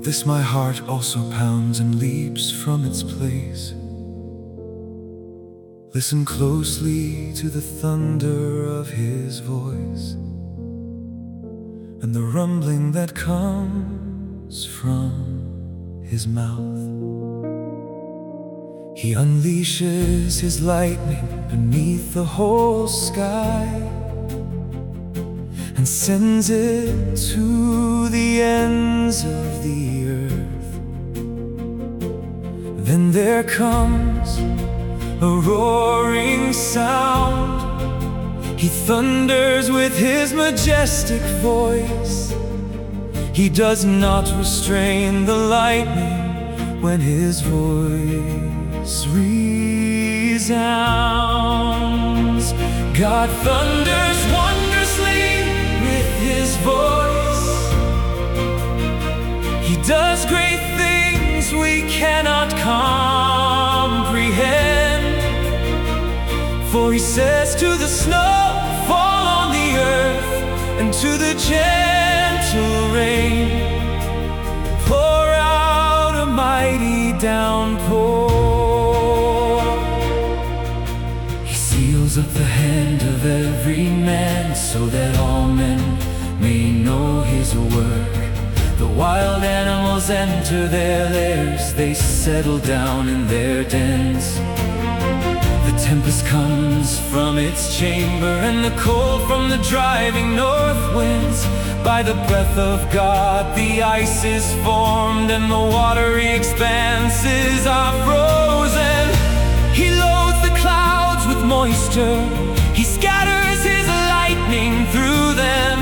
this my heart also pounds and leaps from its place. Listen closely to the thunder of his voice and the rumbling that comes from his mouth. He unleashes his lightning beneath the whole sky and sends it to the ends of the earth. Then there comes a roaring sound. He thunders with his majestic voice. He does not restrain the lightning when his voice resounds. God thunders wondrously with his voice. He does great things we cannot comprehend. For he says to the snow, fall on the earth, and to the gentle rain, pour out a mighty downpour. He seals up the hand of every man, so that all men may know his work. The wild animals enter their lairs, they settle down in their dens. The tempest comes from its chamber, and the cold from the driving north winds. By the breath of God the ice is formed, and the watery expanses are frozen. He loads the clouds with moisture, he scatters his lightning through them.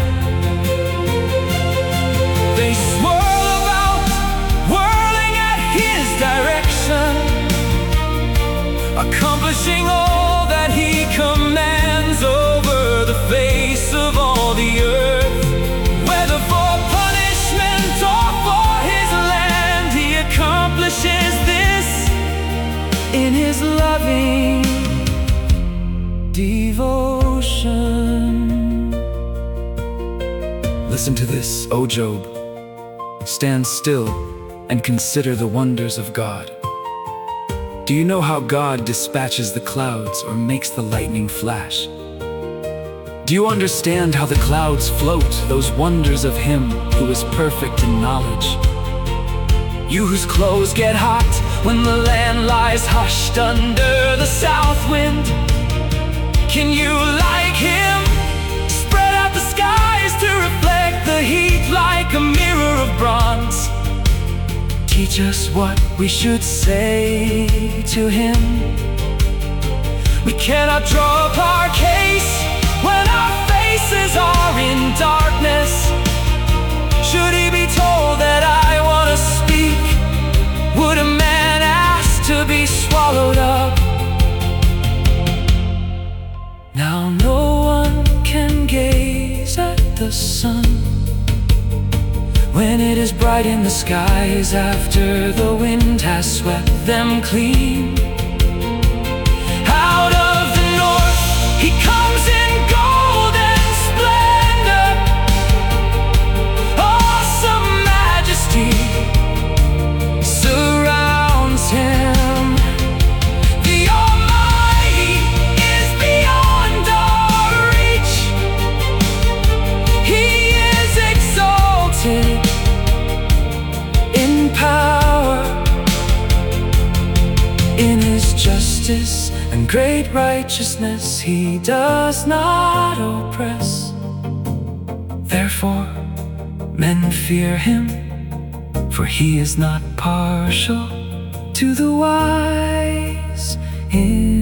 They swirl about, whirling at his direction, accomplishing all that he commands over the face of all the earth. Whether for punishment or for his land, he accomplishes this in his loving devotion. Listen to this, O Job. Stand still and consider the wonders of God. Do you know how God dispatches the clouds or makes the lightning flash? Do you understand how the clouds float, those wonders of him who is perfect in knowledge? You whose clothes get hot when the land lies hushed under the south wind, can you, like him, spread out the skies to reflect the heat like a mirror of bronze? Teach us what we should say to him. We cannot draw up our case when our faces are in darkness. Should he be told that I want to speak, would a man ask to be swallowed up? Now no one can gaze at the sun when it is bright in the skies after the wind has swept them clean. Out of the north he comes in golden splendor, awesome majesty surrounds him. The Almighty is beyond our reach. He is exalted in power, in his justice and great righteousness. He does not oppress. Therefore men fear him, for he is not partial to the wise in